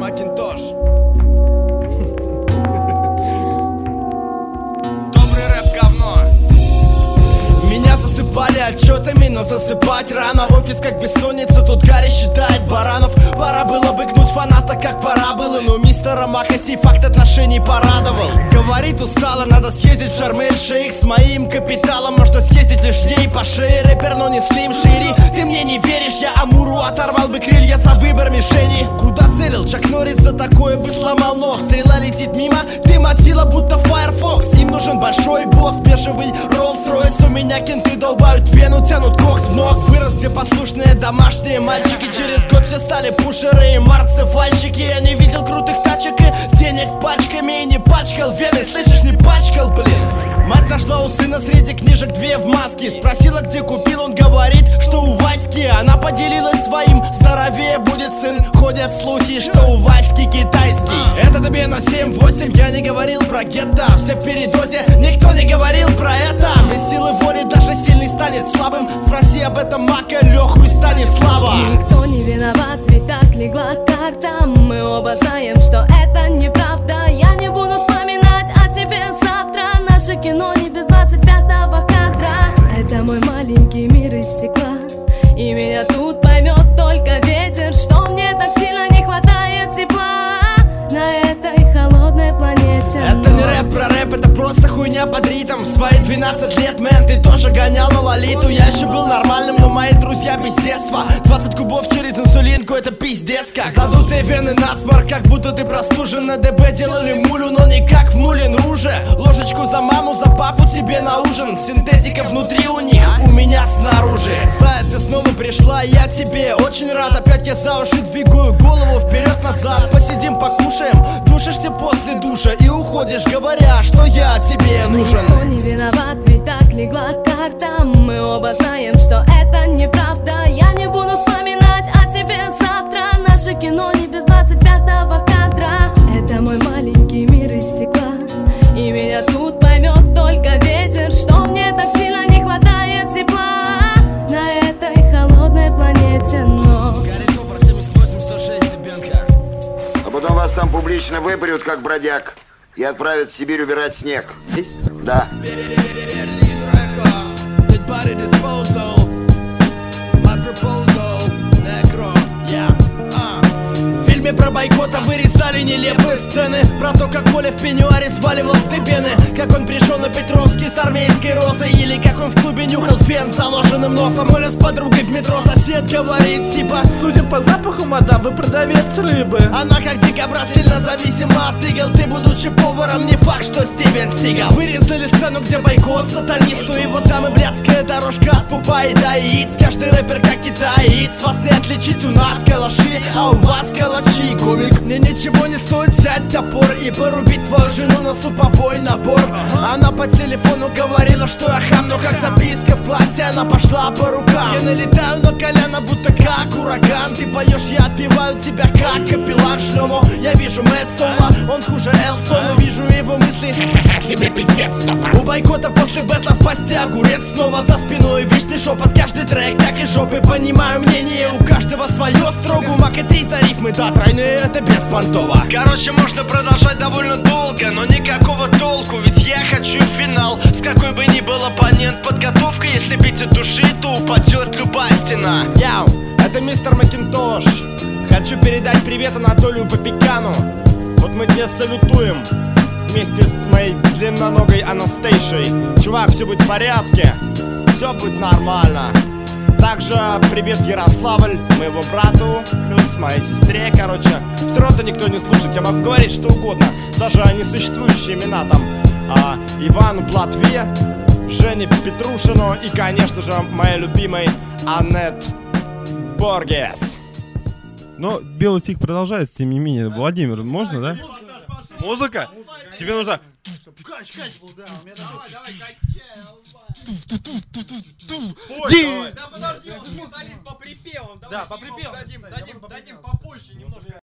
Макинтош. Добрый рэп говно. Меня засыпали отчетами, но засыпать рано. Офис как бессонница, тут Гарри считает баранов. Пора было бы гнуть фаната, как пора было. Но мистера Мака сей факт отношений порадовал. Говорит, устала, надо съездить в Шарм-эль-Шейх. С моим капиталом можно съездить лишь ей по шее. Рэпер, но не Слим Шири. Ты мне не веришь, я Амуру оторвал бы крылья за выбор мишени. Куда целил? Чак Норрис за такое бы сломал нос. Стрела летит мимо, ты мазила будто Firefox. Им нужен большой босс, бежевый Rolls-Royce. У меня кенты долбают вену, тянут кокс в нос. Вырос, где послушные домашние мальчики. Через год все стали пушеры и марцефальщики. Я не видел крутых тачек и денег пачками. И не пачкал вены, слышишь, не пачкал, блин. Мать нашла у сына среди книжек две в маске. Спросила, где купил, он говорит, что у Васьки. Она поделилась своим, здоровее будет сын. Ходят слухи, что у Васьки китайский. Это тебе на 7-8, я не говорил про гетто. Все в передозе, никто не говорил про это. Без силы воли даже сильный станет слабым. Спроси об этом Мака, Леху и Станислава. Никто не виноват, ведь так легла карта. Мы оба знаем, что это неправда. Я не буду вспоминать о тебе завтра. Наше кино не без 25-го кадра. Это мой маленький мир из стекла. И меня тут поймет только ветер, что мне так сильно не хватает тепла на этой холодной планете. Это не рэп про рэп, это просто хуйня под ритм. В свои 12 лет, мэн, ты тоже гонял на лолиту. Я еще был нормальным, но мои друзья без детства. 20 кубов через инсулинку, это пиздец как. Задутые вены, насморк, как будто ты простужен. На ДБ делали мулю, но не как в Мулин Руже. Ложечку за маму, за папу тебе на ужин. Синтетика внутри у них, у меня снаружи. Зая, ты снова пришла, я тебе очень рад. Опять я за уши двигаю голову вперед-назад. Посидим, покушаем, душишься после душа и уходишь, говоря, что я тебе нужен. Никто не виноват, ведь так легла карта. Мы оба знаем, что это неправда. Я не буду вспоминать о тебе завтра. Наше кино не без 25-го кадра. Это мой маленький мир из стекла. И меня тут поймет только ветер, что мне так сильно не хватает тепла на этой холодной планете. Но а потом вас там публично выберут как бродяг и отправят в Сибирь убирать снег. Да. В фильме про бойкота вырезали нелепые сцены. Про то, как Коля в пеньюаре сваливал стебены. Как он пришел на Петровский с армейской розой. Или как он в клубе нюхал фен с заложенным носом. Коля с подругой в метро, сосед говорит типа: судя по запаху, мадам, вы продавец рыбы. Она как дикобраз сильно зависима от игл. Ты, будучи поваром, не факт, что Стивен Сигал. Вырезали сцену, где бойкот сатанисту. И вот там и блядская дорожка от пупа и до яиц. Каждый рэпер как китаец. Вас не отличить, у нас калаши, а у вас калачи. Комик, мне ничего не стоит взять топор и порубить твою жену на суповой набор. Она по телефону говорила, что я хам, но как записка в классе она пошла по рукам. Я налетаю на Коляна, будто как ураган. Ты поешь, я отпеваю тебя как капеллан Шлёмо. Я вижу Мэтт Соло, он хуже Элсона. Вижу его мысли, тебе пиздец. У бойкота после бэтла в посте огурец снова за спиной. Вишный шепот, каждый трек, как и жопы. Понимаю мнение, у каждого свое. Строго Мак и 3 за рифмы, да, тройные, это беспонтово. Короче, можно продолжать довольно долго, но никакого толку. Ведь я хочу финал, с какой бы ни был оппонент. Подготовка, если бить от души, то упадет любая стена. Яу, это мистер Макинтош. Хочу передать привет Анатолию Попекану. Вот мы тебе салютуем вместе с моей длинноногой Анастейшей. Чувак, все будет в порядке, все будет нормально. Также привет Ярославль, моего брату, плюс моей сестре, короче. Все равно никто не слушает, я могу говорить что угодно. Даже несуществующие имена там Ивану Платве, Жене Петрушину и, конечно же, моей любимой Аннет Боргес. Но белый стих продолжается, тем не менее. Владимир, можно, да? Музыка? Тебе нужна... Да подожди, по припевам. Да, по припевам. Дадим попозже немножко.